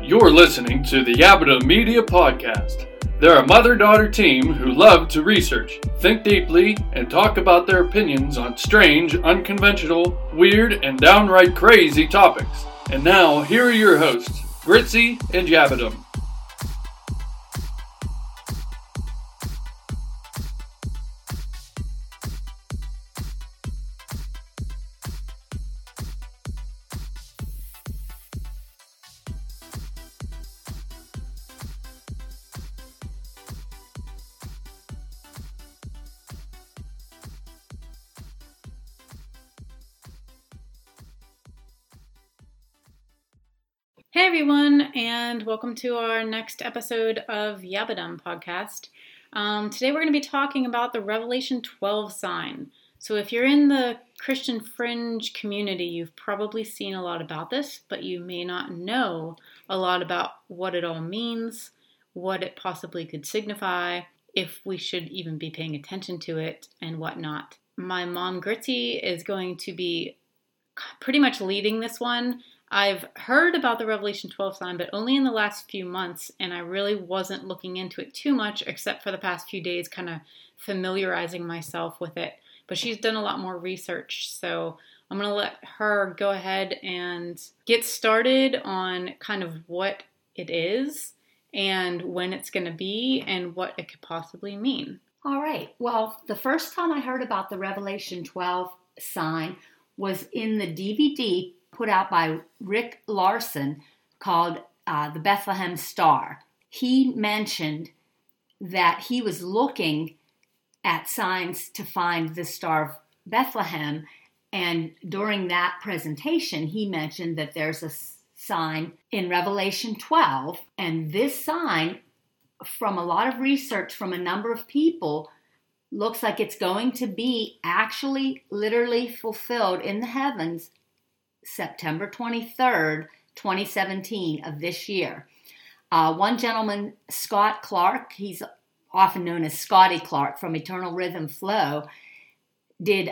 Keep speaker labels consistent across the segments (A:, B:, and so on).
A: You're listening to the Yabada Media Podcast. They're a mother-daughter team who love to research, think deeply, and talk about their opinions on strange, unconventional, weird, and downright crazy topics. And now, here are your hosts, Gritzy and Yabadum.
B: Hey everyone, and welcome to our next episode of Yabadum Podcast. Today we're going to be talking about the Revelation 12 sign. So if you're in the Christian fringe community, you've probably seen a lot about this, but you may not know a lot about what it all means, what it possibly could signify, if we should even be paying attention to it, and whatnot. My mom, Gritzy, is going to be pretty much leading this one. I've heard about the Revelation 12 sign, but only in the last few months, and I really wasn't looking into it too much, except for the past few days, kind of familiarizing myself with it. But she's done a lot more research, so I'm going to let her go ahead and get started on kind of what it is, and when it's going to be, and what it could possibly mean.
C: All right. Well, the first time I heard about the Revelation 12 sign was in the DVD put out by Rick Larson called The Bethlehem Star. He mentioned that he was looking at signs to find the Star of Bethlehem, and during that presentation he mentioned that there's a sign in Revelation 12, and this sign, from a lot of research from a number of people, looks like it's going to be actually literally fulfilled in the heavens September 23rd, 2017 of this year. One gentleman, Scott Clark, he's often known as Scotty Clark from Eternal Rhythm Flow, did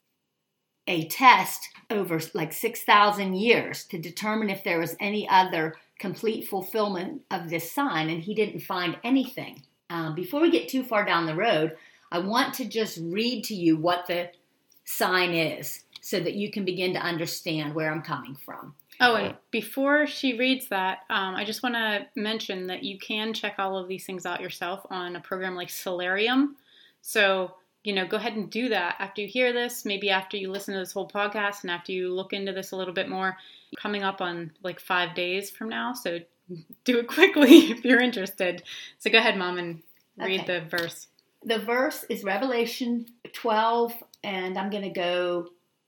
C: a test over like 6,000 years to determine if there was any other complete fulfillment of this sign, and he didn't find anything. Before we get too far down the road, I want to just read to you what the sign is, so that you can begin to understand where I'm coming from.
B: Oh, and before she reads that, I just want to mention that you can check all of these things out yourself on a program like Solarium. So, go ahead and do that after you hear this, maybe after you listen to this whole podcast and after you look into this a little bit more. Coming up on like 5 days from now, so do it quickly if you're interested. So go ahead, Mom, and read the verse.
C: The verse is Revelation 12, and I'm going to go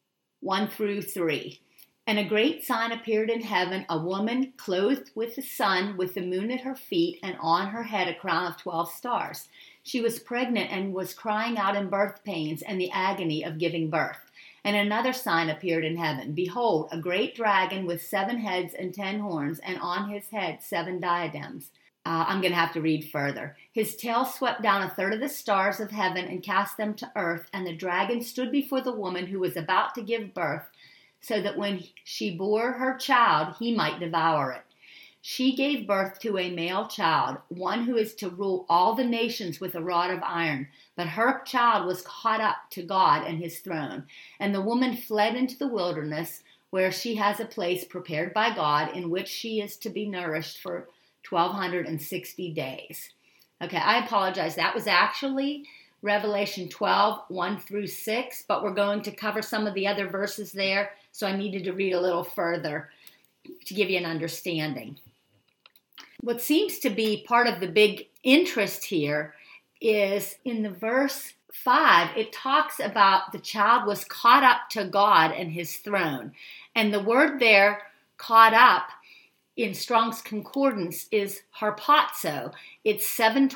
C: 1 through 3. And a great sign appeared in heaven, a woman clothed with the sun, with the moon at her feet, and on her head a crown of 12 stars. She was pregnant and was crying out in birth pains and the agony of giving birth. And another sign appeared in heaven. Behold, a great dragon with 7 heads and 10 horns, and on his head 7 diadems. I'm going to have to read further. His tail swept down a third of the stars of heaven and cast them to earth, and the dragon stood before the woman who was about to give birth, so that when she bore her child, he might devour it. She gave birth to a male child, one who is to rule all the nations with a rod of iron. But her child was caught up to God and his throne. And the woman fled into the wilderness, where she has a place prepared by God, in which she is to be nourished for 1,260 days. Okay, I apologize. That was actually Revelation 12, 1 through 6, but we're going to cover some of the other verses there, so I needed to read a little further to give you an understanding. What seems to be part of the big interest here is in the verse 5, it talks about the child was caught up to God and his throne. And the word there, caught up, in Strong's Concordance is harpazo. It's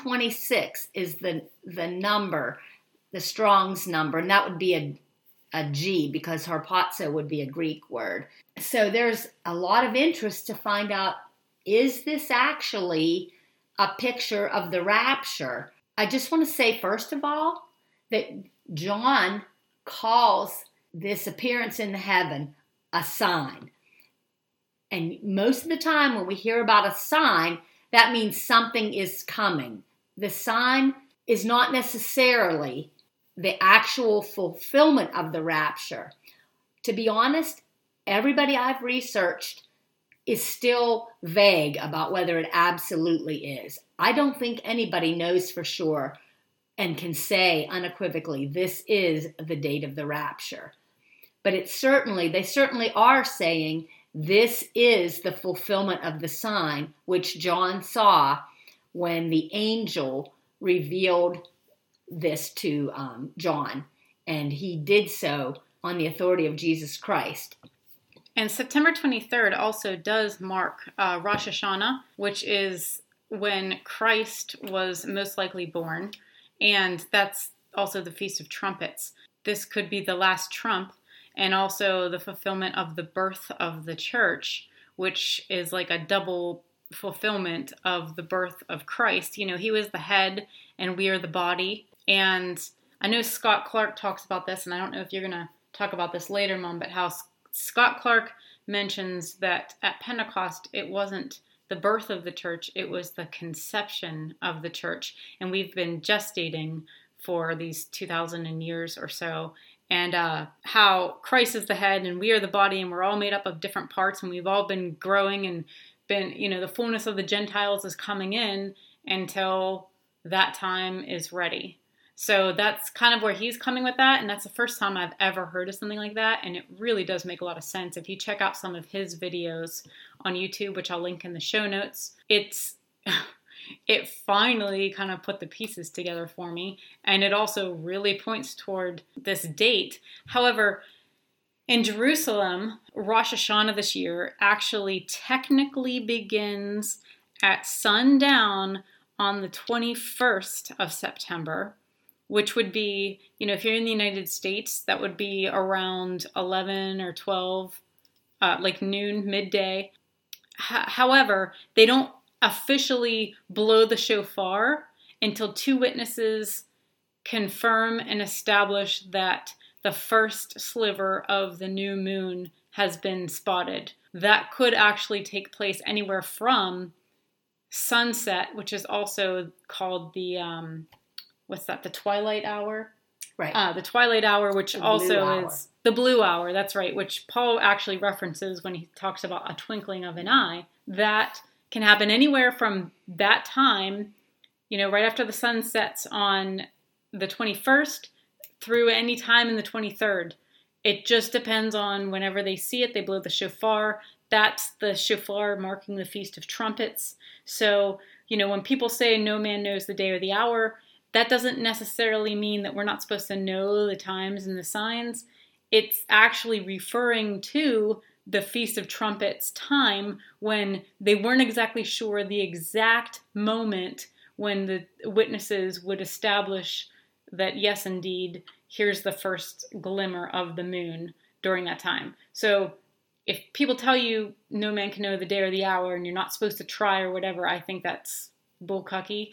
C: 726 is the number, the Strong's number, and that would be a G, because harpazo would be a Greek word. So there's a lot of interest to find out, is this actually a picture of the rapture? I just want to say, first of all, that John calls this appearance in heaven a sign. And most of the time when we hear about a sign, that means something is coming. The sign is not necessarily the actual fulfillment of the rapture. To be honest, everybody I've researched is still vague about whether it absolutely is. I don't think anybody knows for sure and can say unequivocally, this is the date of the rapture. But they certainly are saying this is the fulfillment of the sign which John saw when the angel revealed this to John. And he did so on the authority of Jesus Christ.
B: And September 23rd also does mark Rosh Hashanah, which is when Christ was most likely born. And that's also the Feast of Trumpets. This could be the last trump and also the fulfillment of the birth of the church, which is like a double fulfillment of the birth of Christ. He was the head and we are the body. And I know Scott Clark talks about this, and I don't know if you're going to talk about this later, Mom, but how Scott Clark mentions that at Pentecost, it wasn't the birth of the church, it was the conception of the church. And we've been gestating for these 2,000 years or so. And how Christ is the head and we are the body and we're all made up of different parts and we've all been growing and been, the fullness of the Gentiles is coming in until that time is ready. So that's kind of where he's coming with that. And that's the first time I've ever heard of something like that. And it really does make a lot of sense. If you check out some of his videos on YouTube, which I'll link in the show notes, it finally kind of put the pieces together for me. And it also really points toward this date. However, in Jerusalem, Rosh Hashanah this year actually technically begins at sundown on the 21st of September, which would be, if you're in the United States, that would be around 11 or 12, like noon, midday. However, they don't officially blow the shofar until two witnesses confirm and establish that the first sliver of the new moon has been spotted. That could actually take place anywhere from sunset, which is also called the, the twilight hour?
C: Right.
B: The twilight hour, which also is the blue hour, that's right, which Paul actually references when he talks about a twinkling of an eye. That can happen anywhere from that time, right after the sun sets on the 21st through any time in the 23rd. It just depends on whenever they see it, they blow the shofar. That's the shofar marking the Feast of Trumpets. So, when people say no man knows the day or the hour, that doesn't necessarily mean that we're not supposed to know the times and the signs. It's actually referring to the Feast of Trumpets time when they weren't exactly sure the exact moment when the witnesses would establish that, yes, indeed, here's the first glimmer of the moon during that time. So if people tell you no man can know the day or the hour and you're not supposed to try or whatever, I think that's bullcucky.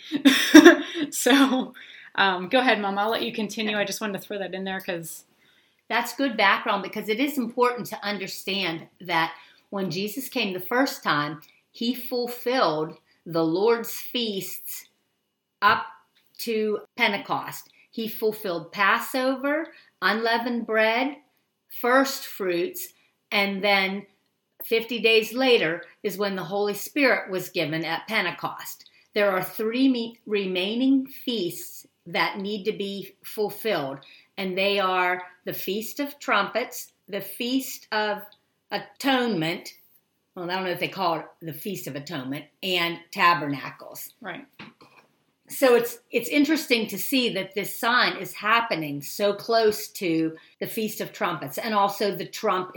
B: So go ahead, Mom. I'll let you continue. I just wanted to throw that in there because
C: that's good background, because it is important to understand that when Jesus came the first time, he fulfilled the Lord's feasts up to Pentecost. He fulfilled Passover, unleavened bread, first fruits, and then 50 days later is when the Holy Spirit was given at Pentecost. There are 3 remaining feasts that need to be fulfilled, and they are the Feast of Trumpets, the Feast of Atonement, well, I don't know if they call it the Feast of Atonement, and Tabernacles.
B: Right.
C: So it's interesting to see that this sign is happening so close to the Feast of Trumpets, and also the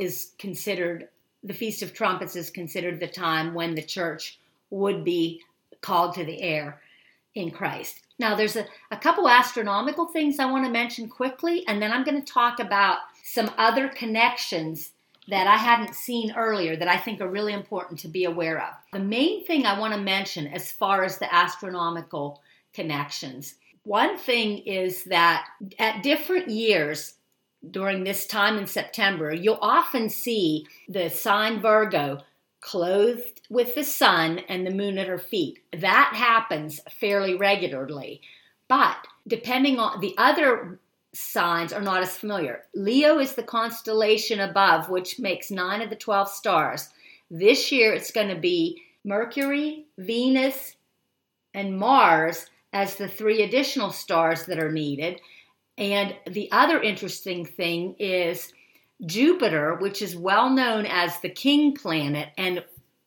C: Feast of Trumpets is considered the time when the church would be called to the air in Christ. Now, there's a couple astronomical things I want to mention quickly, and then I'm going to talk about some other connections that I hadn't seen earlier that I think are really important to be aware of. The main thing I want to mention as far as the astronomical connections, one thing is that at different years during this time in September, you'll often see the sign Virgo clothed with the sun and the moon at her feet. That happens fairly regularly. But depending on the other signs are not as familiar. Leo is the constellation above, which makes 9 of the 12 stars. This year it's going to be Mercury, Venus, and Mars as the 3 additional stars that are needed. And the other interesting thing is Jupiter, which is well known as the king planet and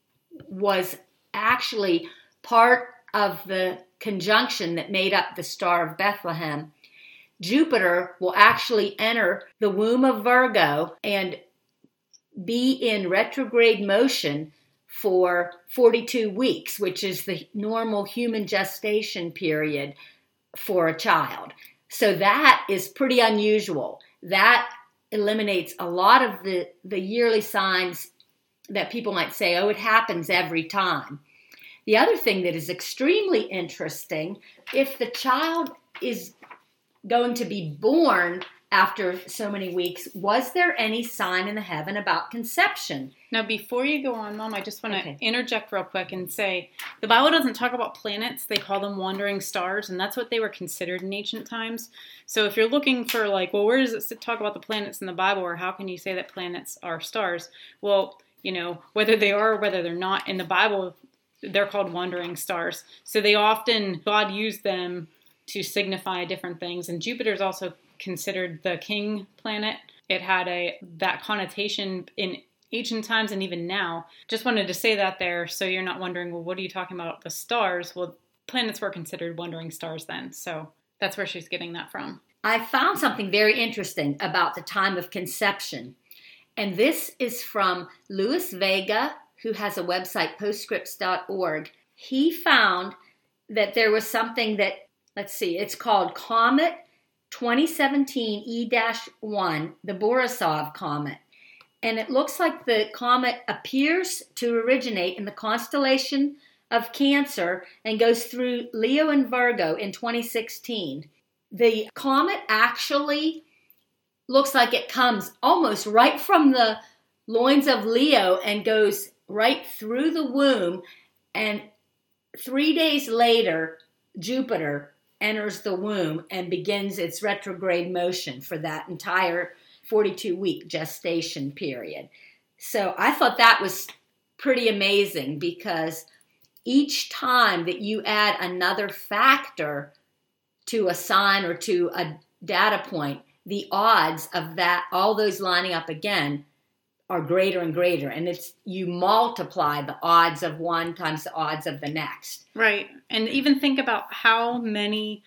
C: was actually part of the conjunction that made up the Star of Bethlehem. Jupiter will actually enter the womb of Virgo and be in retrograde motion for 42 weeks, which is the normal human gestation period for a child. So that is pretty unusual. That eliminates a lot of the yearly signs that people might say, oh, it happens every time. The other thing that is extremely interesting, if the child is going to be born after so many weeks, was there any sign in the heaven about conception?
B: Now, before you go on, Mom, I just want to interject real quick and say the Bible doesn't talk about planets. They call them wandering stars, and that's what they were considered in ancient times. So if you're looking for like, well, where does it talk about the planets in the Bible, or how can you say that planets are stars? Well, you know, whether they are or whether they're not in the Bible, they're called wandering stars. So they often, God used them to signify different things. And Jupiter is also considered the king planet. It had that connotation in ancient times and even now. Just wanted to say that there so you're not wondering, well, what are you talking about, the stars? Well, planets were considered wandering stars then. So that's where she's getting that from.
C: I found something very interesting about the time of conception. And this is from Luis Vega, who has a website, postscripts.org. He found that there was something that, let's see, it's called Comet 2017 E-1, the Borisov Comet. And it looks like the comet appears to originate in the constellation of Cancer and goes through Leo and Virgo in 2016. The comet actually looks like it comes almost right from the loins of Leo and goes right through the womb. And 3 days later, Jupiter enters the womb and begins its retrograde motion for that entire 42-week gestation period. So I thought that was pretty amazing because each time that you add another factor to a sign or to a data point, the odds of that, all those lining up again, are greater and greater. And it's you multiply the odds of one times the odds of the next.
B: Right. And even think about how many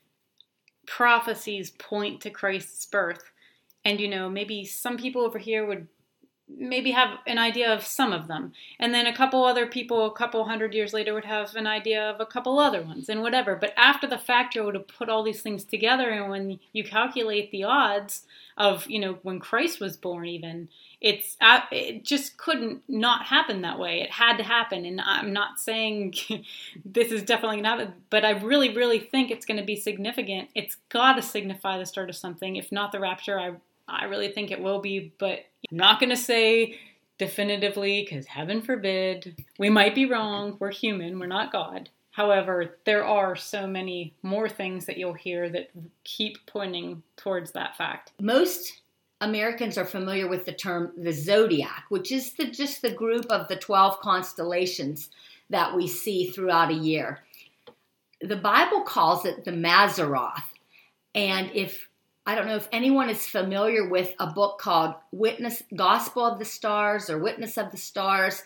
B: prophecies point to Christ's birth. And, you know, maybe some people over here would maybe have an idea of some of them. And then a couple other people, a couple hundred years later, would have an idea of a couple other ones and whatever. But after the fact, you're able to put all these things together. And when you calculate the odds of, you know, when Christ was born even, it just couldn't not happen that way. It had to happen. And I'm not saying this is definitely not, but I really, really think it's going to be significant. It's got to signify the start of something. If not the rapture, I really think it will be, but I'm not going to say definitively because heaven forbid. We might be wrong. We're human. We're not God. However, there are so many more things that you'll hear that keep pointing towards that fact.
C: Most Americans are familiar with the term the zodiac, which is just the group of the 12 constellations that we see throughout a year. The Bible calls it the Mazzaroth. And I don't know if anyone is familiar with a book called Gospel of the Stars or Witness of the Stars.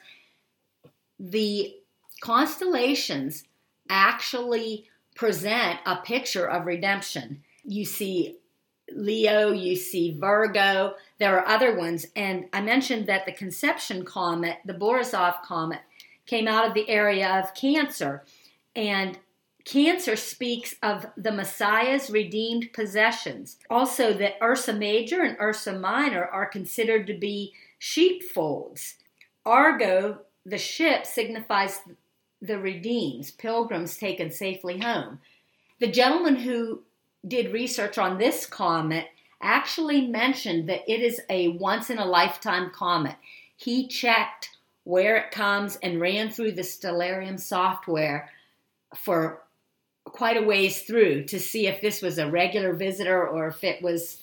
C: The constellations actually present a picture of redemption. You see Leo, you see Virgo, there are other ones. And I mentioned that the conception comet, the Borisov comet, came out of the area of Cancer. And Cancer speaks of the Messiah's redeemed possessions. Also, that Ursa Major and Ursa Minor are considered to be sheepfolds. Argo, the ship, signifies the redeemed, pilgrims taken safely home. The gentleman who did research on this comet actually mentioned that it is a once-in-a-lifetime comet. He checked where it comes, and ran through the Stellarium software for quite a ways through to see if this was a regular visitor or if it was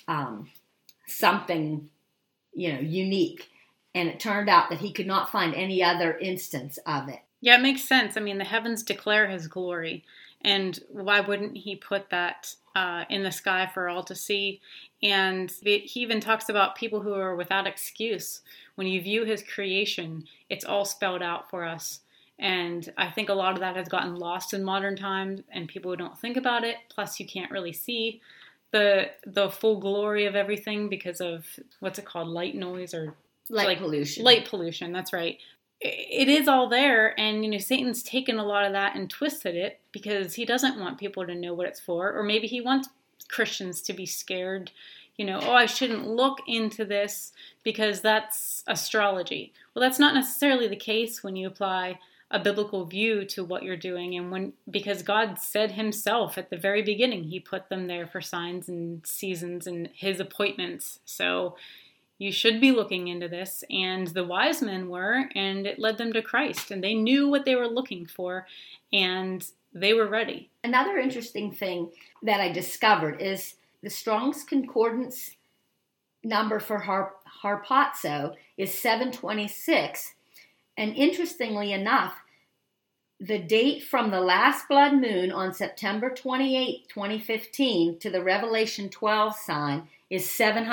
C: something, unique. And it turned out that he could not find any other instance of it.
B: Yeah, it makes sense. I mean, the heavens declare his glory. And why wouldn't he put that in the sky for all to see? And he even talks about people who are without excuse. When you view his creation, it's all spelled out for us. And I think a lot of that has gotten lost in modern times, and people don't think about it. Plus, you can't really see the full glory of everything because of, what's it called, light noise or
C: light pollution.
B: Light pollution, that's right. It is all there, and Satan's taken a lot of that and twisted it because he doesn't want people to know what it's for, or maybe he wants Christians to be scared. I shouldn't look into this because that's astrology. Well, that's not necessarily the case when you apply a biblical view to what you're doing, and because God said himself at the very beginning, he put them there for signs and seasons and his appointments. So you should be looking into this, and the wise men were, and it led them to Christ, and they knew what they were looking for, and they were ready.
C: Another interesting thing that I discovered is the Strong's Concordance number for harpazo is 726. And interestingly enough, the date from the last blood moon on September 28, 2015 to the Revelation 12 sign is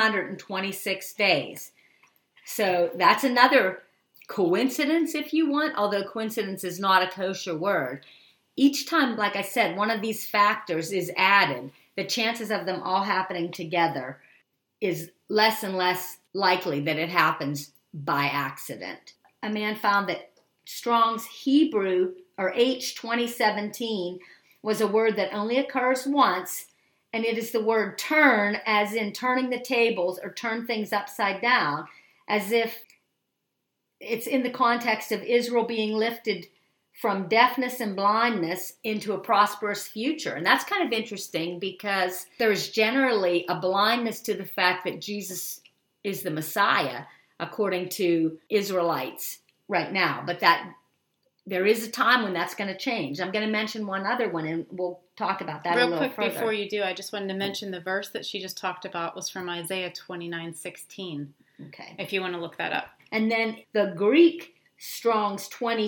C: 726 days. So that's another coincidence, if you want, although coincidence is not a kosher word. Each time, like I said, one of these factors is added, the chances of them all happening together is less and less likely that it happens by accident. A man found that Strong's Hebrew, or H2017, was a word that only occurs once, and it is the word turn, as in turning the tables or turn things upside down, as if it's in the context of Israel being lifted from deafness and blindness into a prosperous future. And that's kind of interesting because there's generally a blindness to the fact that Jesus is the Messiah, according to Israelites right now. But that there is a time when that's going to change. I'm going to mention one other one, and we'll talk about that a little further.
B: Real quick before you do, I just wanted to mention the verse that she just talked about was from Isaiah 29:16.
C: Okay.
B: If you want to look that up.
C: And then the Greek Strong's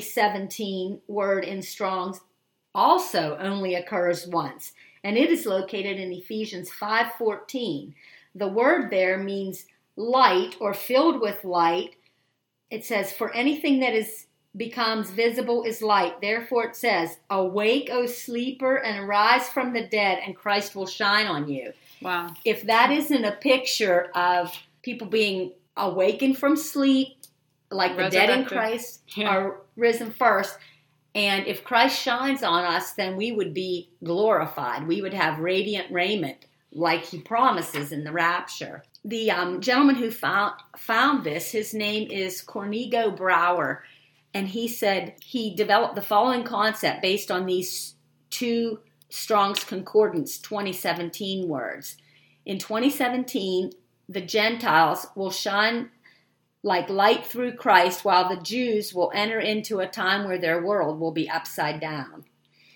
C: 2017 word in Strong's also only occurs once, and it is located in Ephesians 5:14. The word there means light or filled with light. It says, for anything that becomes visible is light. Therefore it says, awake, O sleeper, and arise from the dead, and Christ will shine on you.
B: Wow.
C: If that isn't a picture of people being awakened from sleep, like the dead in Christ are risen first, and if Christ shines on us, then we would be glorified. We would have radiant raiment like he promises in the rapture. The gentleman who found this, his name is Cornigo Brower, and he said he developed the following concept based on these two Strong's Concordance 2017 words. In 2017, the Gentiles will shine like light through Christ, while the Jews will enter into a time where their world will be upside down.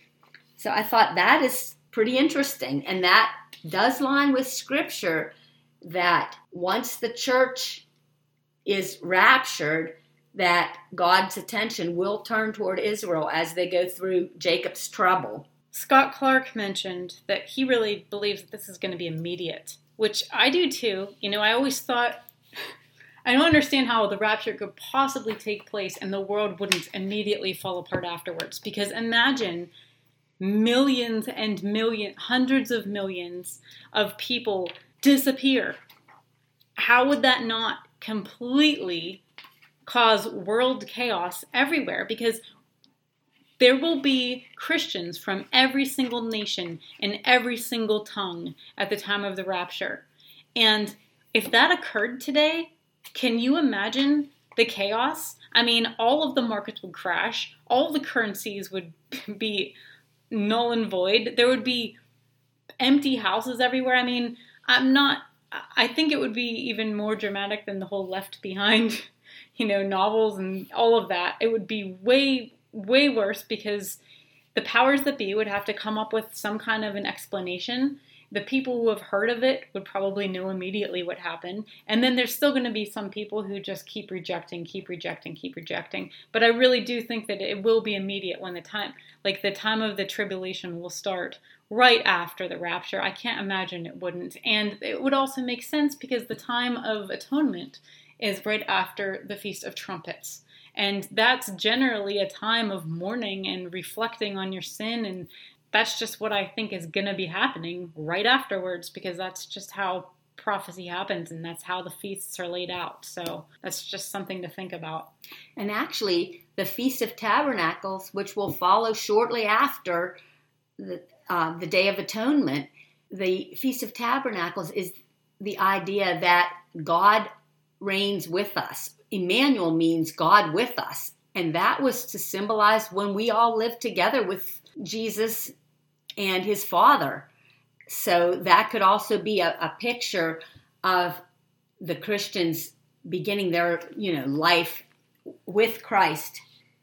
C: So I thought that is pretty interesting, and that does line with Scripture that once the church is raptured, that God's attention will turn toward Israel as they go through Jacob's trouble.
B: Scott Clark mentioned that he really believes that this is going to be immediate, which I do too. I always thought, I don't understand how the rapture could possibly take place and the world wouldn't immediately fall apart afterwards. Because imagine millions and millions, hundreds of millions of people disappear. How would that not completely cause world chaos everywhere? Because there will be Christians from every single nation and every single tongue at the time of the rapture. And if that occurred today, can you imagine the chaos? I mean, all of the markets would crash. All the currencies would be null and void. There would be empty houses everywhere. I mean, I think it would be even more dramatic than the whole Left Behind, novels and all of that. It would be way, way worse because the powers that be would have to come up with some kind of an explanation. The people who have heard of it would probably know immediately what happened. And then there's still going to be some people who just keep rejecting. But I really do think that it will be immediate when the time of the tribulation will start right after the rapture. I can't imagine it wouldn't. And it would also make sense because the time of atonement is right after the Feast of Trumpets. And that's generally a time of mourning and reflecting on your sin, and that's just what I think is going to be happening right afterwards, because that's just how prophecy happens and that's how the feasts are laid out. So that's just something to think about.
C: And actually, the Feast of Tabernacles, which will follow shortly after the Day of Atonement, the Feast of Tabernacles is the idea that God reigns with us. Emmanuel means God with us. And that was to symbolize when we all live together with Jesus and his Father. So that could also be a picture of the Christians beginning their, life with Christ,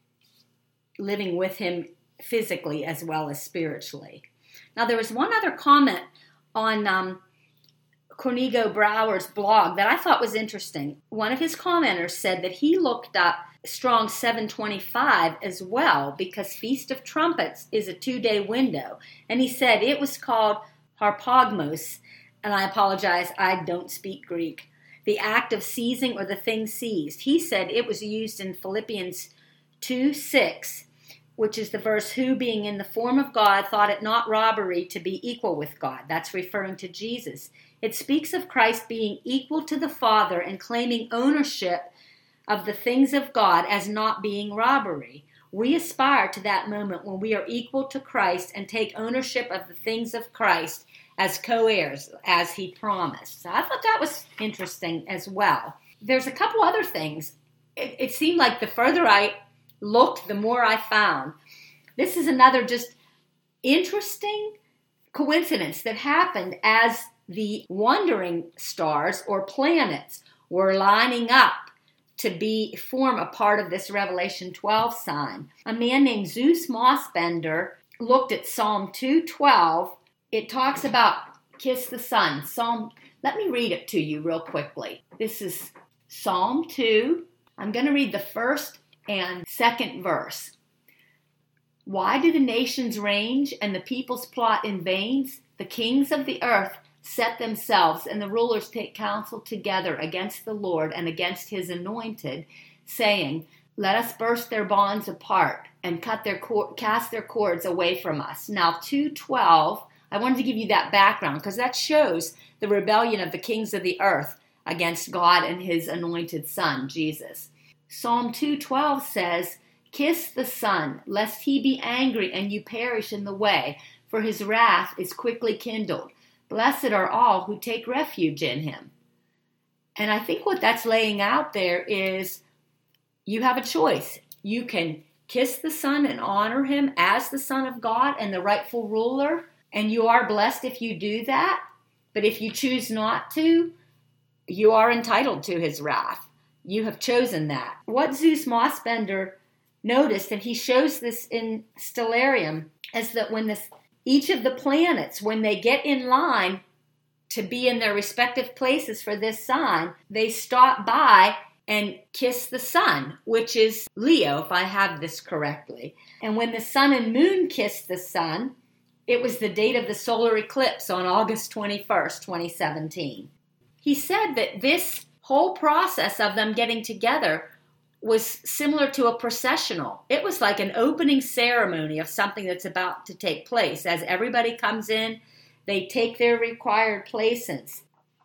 C: living with him physically as well as spiritually. Now, there was one other comment on Cornigo Brower's blog that I thought was interesting. One of his commenters said that he looked up Strong 725 as well, because Feast of Trumpets is a 2-day window. And he said it was called harpagmos, and I apologize, I don't speak Greek, the act of seizing or the thing seized. He said it was used in Philippians 2:6, which is the verse, who being in the form of God thought it not robbery to be equal with God. That's referring to Jesus. It speaks of Christ being equal to the Father and claiming ownership of the things of God as not being robbery. We aspire to that moment when we are equal to Christ and take ownership of the things of Christ as co-heirs, as he promised. So I thought that was interesting as well. There's a couple other things. It seemed like the further I looked, the more I found. This is another just interesting coincidence that happened as the wandering stars or planets were lining up to form a part of this Revelation 12 sign. A man named Zeus Mossbender looked at Psalm 2:12. It talks about kiss the sun. Let me read it to you real quickly. This is Psalm 2. I'm going to read the first and second verse. Why do the nations range and the peoples plot in vain? The kings of the earth set themselves, and the rulers take counsel together against the Lord and against his anointed, saying, let us burst their bonds apart and cast their cords away from us. Now 2:12, I wanted to give you that background because that shows the rebellion of the kings of the earth against God and his anointed son, Jesus. Psalm 2:12 says, kiss the Son, lest he be angry and you perish in the way, for his wrath is quickly kindled. Blessed are all who take refuge in him. And I think what that's laying out there is you have a choice. You can kiss the Son and honor him as the Son of God and the rightful ruler, and you are blessed if you do that. But if you choose not to, you are entitled to his wrath. You have chosen that. What Zeus Mossbender noticed, and he shows this in Stellarium, is that when each of the planets, when they get in line to be in their respective places for this sign, they stop by and kiss the sun, which is Leo, if I have this correctly. And when the sun and moon kissed the sun, it was the date of the solar eclipse on August 21st, 2017. He said that this whole process of them getting together was similar to a processional. It was like an opening ceremony of something that's about to take place. As everybody comes in, they take their required places.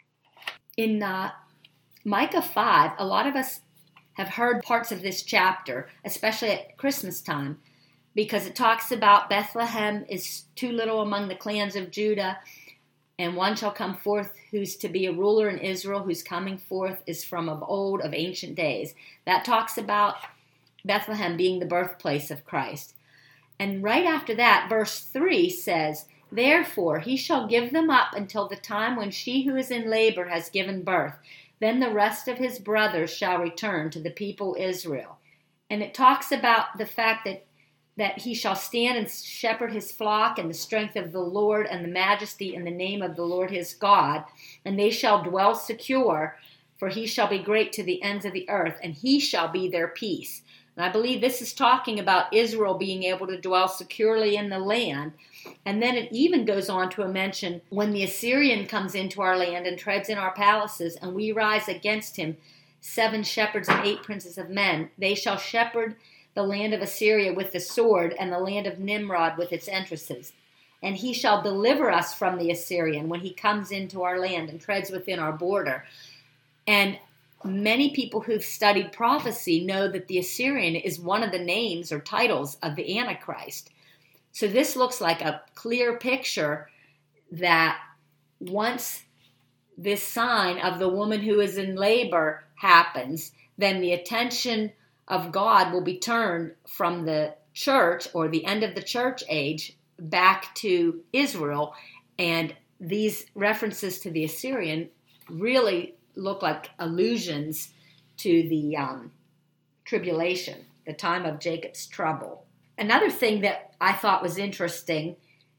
C: In Micah 5, a lot of us have heard parts of this chapter, especially at Christmas time, because it talks about Bethlehem is too little among the clans of Judah, and one shall come forth who's to be a ruler in Israel, whose coming forth is from of old, of ancient days. That talks about Bethlehem being the birthplace of Christ. And right after that, verse 3 says, therefore he shall give them up until the time when she who is in labor has given birth. Then the rest of his brothers shall return to the people Israel. And it talks about the fact that he shall stand and shepherd his flock in the strength of the Lord and the majesty in the name of the Lord his God. And they shall dwell secure, for he shall be great to the ends of the earth, and he shall be their peace. And I believe this is talking about Israel being able to dwell securely in the land. And then it even goes on to mention when the Assyrian comes into our land and treads in our palaces, and we rise against him, 7 shepherds and 8 princes of men, they shall shepherd the land of Assyria with the sword, and the land of Nimrod with its entrances. And he shall deliver us from the Assyrian when he comes into our land and treads within our border. And many people who've studied prophecy know that the Assyrian is one of the names or titles of the Antichrist. So this looks like a clear picture that once this sign of the woman who is in labor happens, then the attention of God will be turned from the church or the end of the church age back to Israel. And these references to the Assyrian really look like allusions to the tribulation, the time of Jacob's trouble. Another thing that I thought was interesting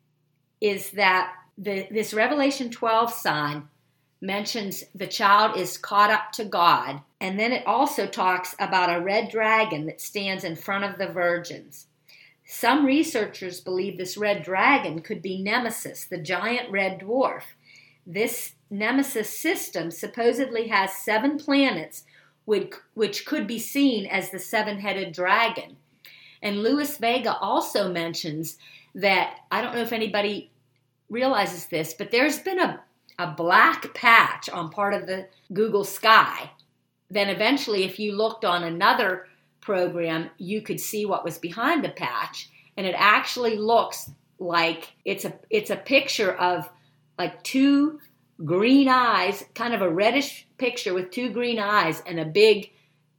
C: is that this Revelation 12 sign mentions the child is caught up to God, and then it also talks about a red dragon that stands in front of the virgins. Some researchers believe this red dragon could be Nemesis, the giant red dwarf. This Nemesis system supposedly has 7 planets which could be seen as the 7-headed dragon. And Luis Vega also mentions that, I don't know if anybody realizes this, but there's been a black patch on part of the Google sky. Then eventually, if you looked on another program, you could see what was behind the patch, and it actually looks like it's a picture of like 2 green eyes, kind of a reddish picture with 2 green eyes and a big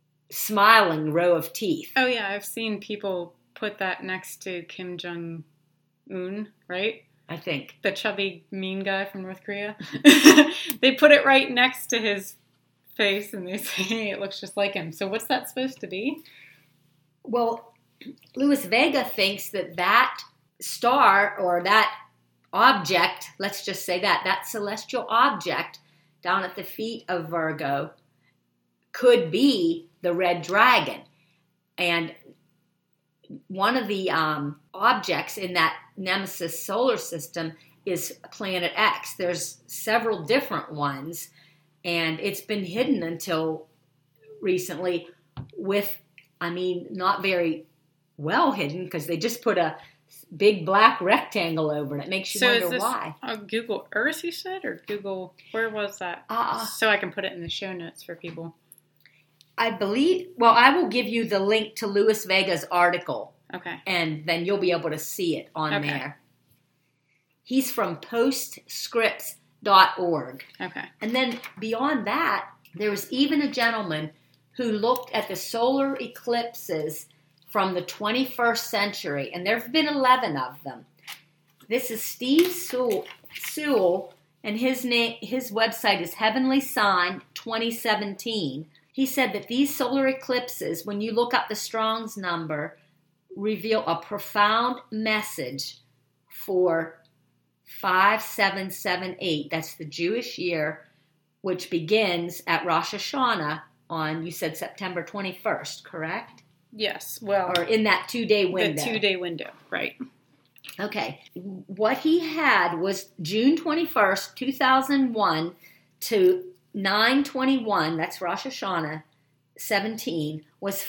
C: smiling row of teeth.
B: Oh yeah, I've seen people put that next to Kim Jong-un, right?
C: I think.
B: The chubby mean guy from North Korea. They put it right next to his face and they say it looks just like him. So what's that supposed to be?
C: Well, Luis Vega thinks that star or that object, let's just say that celestial object down at the feet of Virgo could be the red dragon. And one of the objects in that Nemesis solar system is Planet X. There's several different ones, and it's been hidden until recently not very well hidden, because they just put a big black rectangle over it. It makes you wonder why.
B: So is this Google Earth, you said, or Google, where was that? So I can put it in the show notes for people.
C: I believe, I will give you the link to Luis Vega's article.
B: Okay. And
C: then you'll be able to see it on there. He's from postscripts.org.
B: Okay.
C: And then beyond that, there was even a gentleman who looked at the solar eclipses from the 21st century, and there have been 11 of them. This is Steve Sewell, and his website is Heavenly Sign 2017. He said that these solar eclipses, when you look up the Strong's number, reveal a profound message for 5778. That's the Jewish year, which begins at Rosh Hashanah on, you said, September 21st, correct?
B: Yes. Well,
C: or in that 2-day window.
B: The 2-day window, right.
C: Okay. What he had was June 21st, 2001 to 9/21, that's Rosh Hashanah 17, was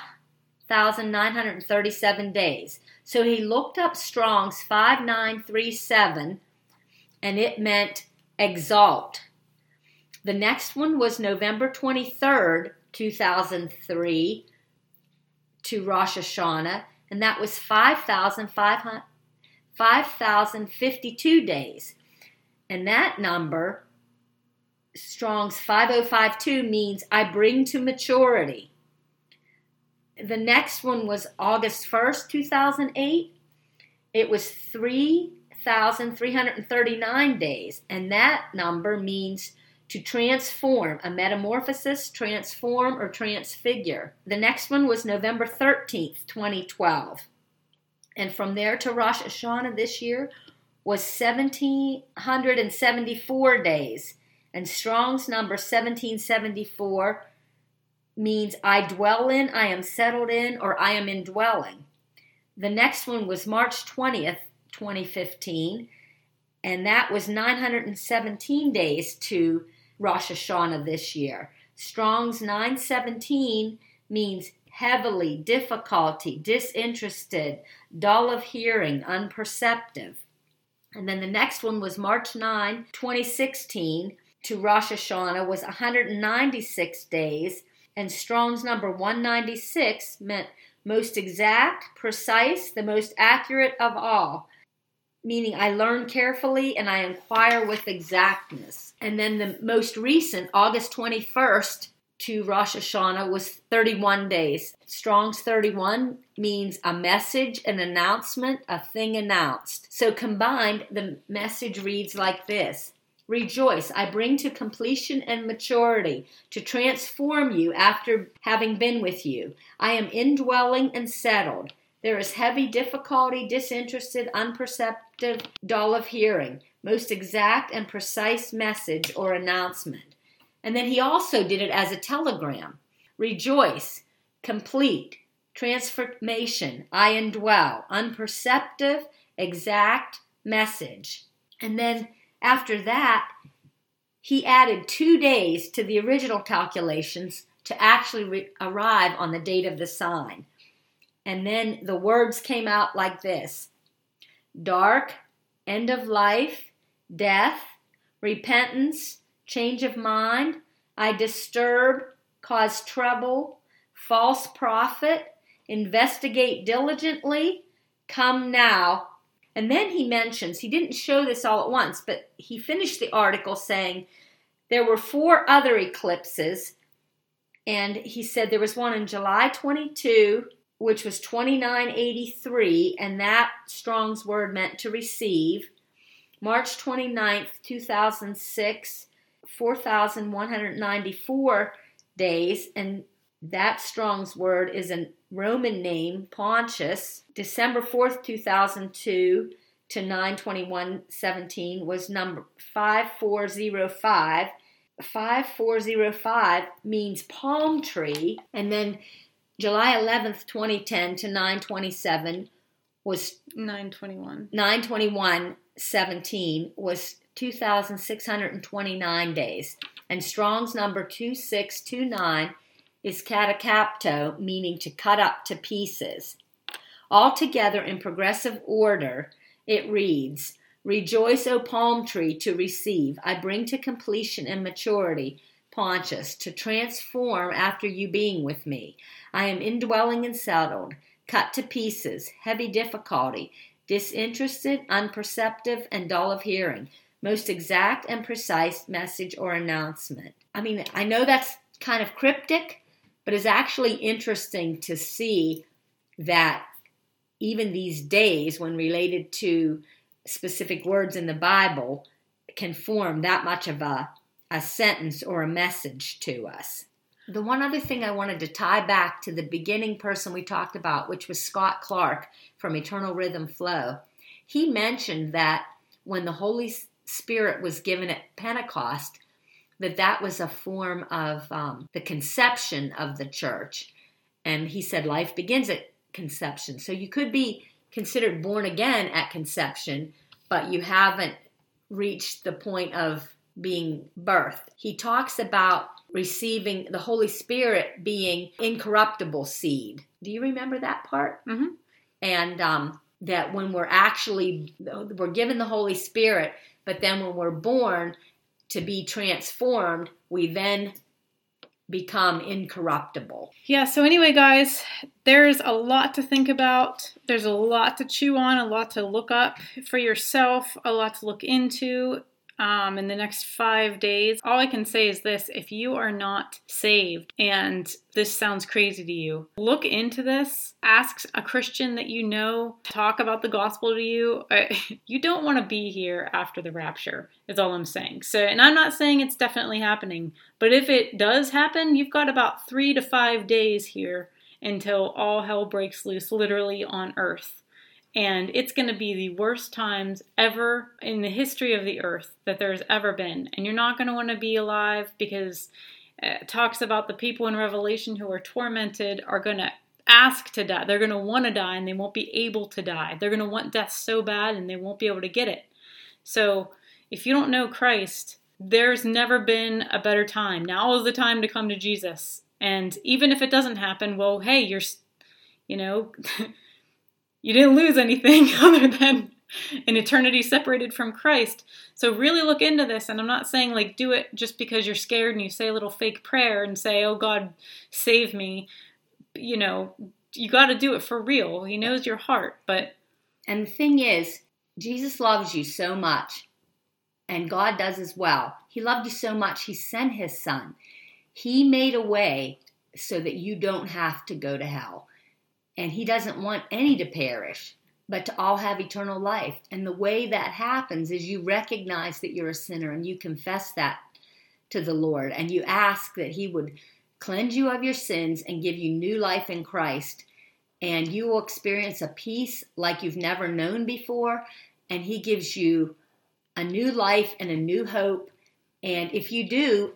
C: 5,937 days. So he looked up Strong's 5937, and it meant exalt. The next one was November 23rd, 2003 to Rosh Hashanah, and that was 5,052 days. And that number, Strong's 5052, means I bring to maturity. The next one was August 1st, 2008. It was 3,339 days, and that number means to transform, a metamorphosis, transform, or transfigure. The next one was November 13th, 2012. And from there to Rosh Hashanah this year was 1,774 days. And Strong's number 1774 means I dwell in, I am settled in, or I am indwelling. The next one was March 20th, 2015, and that was 917 days to Rosh Hashanah this year. Strong's 917 means heavily, difficulty, disinterested, dull of hearing, unperceptive. And then the next one was March 9, 2016 to Rosh Hashanah was 196 days, and Strong's number 196 meant most exact, precise, the most accurate of all, meaning I learn carefully and I inquire with exactness. And then the most recent, August 21st to Rosh Hashanah, was 31 days. Strong's 31 means a message, an announcement, a thing announced. So combined, the message reads like this. Rejoice, I bring to completion and maturity, to transform you after having been with you. I am indwelling and settled. There is heavy difficulty, disinterested, unperceptive, dull of hearing, most exact and precise message or announcement. And then he also did it as a telegram. Rejoice, complete, transformation, I indwell, unperceptive, exact message. And then after that, he added 2 days to the original calculations to actually arrive on the date of the sign. And then the words came out like this. Dark, end of life, death, repentance, change of mind, I disturb, cause trouble, false prophet, investigate diligently, come now. And then he mentions, he didn't show this all at once, but he finished the article saying there were 4 other eclipses, and he said there was one in July 22, which was 2983, and that Strong's word meant to receive. March 29th, 2006, 4,194 days, and that Strong's word is a Roman name, Pontius. December 4th, 2002 to 9/21/17 was number 5405. 5405 means palm tree, and then July 11th, 2010 to 9/27 was 9/21/17 was 2,629 days. And Strong's number 2629 is katakapto, meaning to cut up to pieces. Altogether in progressive order, it reads, Rejoice, O palm tree, to receive. I bring to completion and maturity, Pontius, to transform after you being with me. I am indwelling and settled, cut to pieces, heavy difficulty, disinterested, unperceptive, and dull of hearing. Most exact and precise message or announcement. I mean, I know that's kind of cryptic, but it's actually interesting to see that even these days, when related to specific words in the Bible, can form that much of a sentence or a message to us. The one other thing I wanted to tie back to the beginning person we talked about, which was Scott Clark from Eternal Rhythm Flow, he mentioned that when the Holy Spirit was given at Pentecost, that was a form of the conception of the church. And he said life begins at conception. So you could be considered born again at conception, but you haven't reached the point of being birthed. He talks about receiving the Holy Spirit being incorruptible seed. Do you remember that part?
B: Mm-hmm.
C: And that when we're given the Holy Spirit, but then when we're born to be transformed, we then become incorruptible.
B: Yeah, so anyway, guys, there's a lot to think about. There's a lot to chew on, a lot to look up for yourself, a lot to look into. in the next 5 days. All I can say is this: if you are not saved and this sounds crazy to you, look into this. Ask a Christian that you know, talk about the gospel to you. You don't want to be here after the rapture, is all I'm saying. So, and I'm not saying it's definitely happening, but if it does happen, you've got about 3 to 5 days here until all hell breaks loose, literally on earth. And it's going to be the worst times ever in the history of the earth that there's ever been. And you're not going to want to be alive, because it talks about the people in Revelation who are tormented are going to ask to die. They're going to want to die and they won't be able to die. They're going to want death so bad and they won't be able to get it. So if you don't know Christ, there's never been a better time. Now is the time to come to Jesus. And even if it doesn't happen, well, hey, you didn't lose anything other than an eternity separated from Christ. So really look into this. And I'm not saying like do it just because you're scared and you say a little fake prayer and say, oh God, save me. You got to do it for real. He knows your heart.
C: And the thing is, Jesus loves you so much, and God does as well. He loved you so much, he sent his son. He made a way so that you don't have to go to hell. And he doesn't want any to perish, but to all have eternal life. And the way that happens is you recognize that you're a sinner and you confess that to the Lord. And you ask that he would cleanse you of your sins and give you new life in Christ. And you will experience a peace like you've never known before. And he gives you a new life and a new hope. And if you do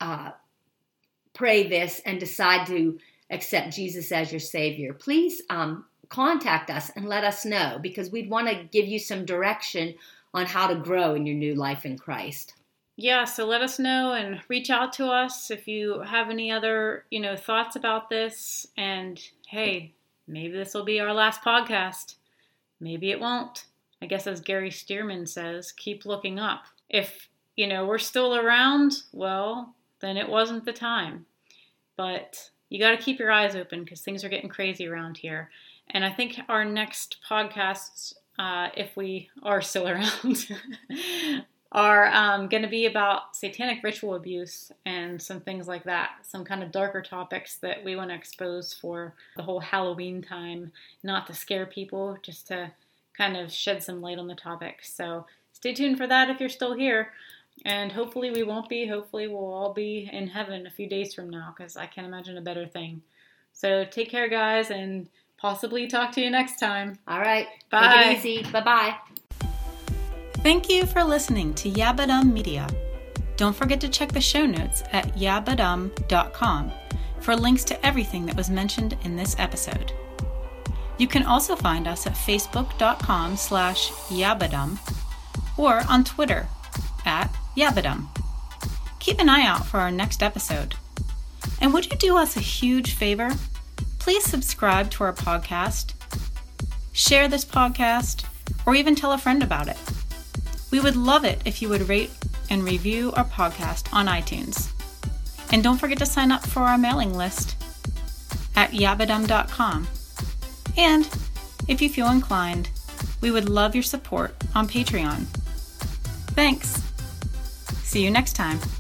C: pray this and decide to accept Jesus as your Savior, please contact us and let us know, because we'd want to give you some direction on how to grow in your new life in Christ.
B: Yeah, so let us know and reach out to us if you have any other, thoughts about this. And hey, maybe this will be our last podcast. Maybe it won't. I guess as Gary Stearman says, keep looking up. If, we're still around, well, then it wasn't the time. But you got to keep your eyes open, because things are getting crazy around here. And I think our next podcasts, if we are still around, are going to be about satanic ritual abuse and some things like that. Some kind of darker topics that we want to expose for the whole Halloween time. Not to scare people, just to kind of shed some light on the topic. So stay tuned for that if you're still here. And hopefully we won't be. Hopefully we'll all be in heaven a few days from now, because I can't imagine a better thing. So take care, guys, and possibly talk to you next time.
C: All right.
B: Bye.
C: Take it easy. Bye-bye.
B: Thank you for listening to Yabadum Media. Don't forget to check the show notes at yabadum.com for links to everything that was mentioned in this episode. You can also find us at facebook.com/yabadum or on Twitter @Yabadum. Keep an eye out for our next episode. And would you do us a huge favor? Please subscribe to our podcast, share this podcast, or even tell a friend about it. We would love it if you would rate and review our podcast on iTunes. And don't forget to sign up for our mailing list at yabadum.com. And if you feel inclined, we would love your support on Patreon. Thanks. See you next time.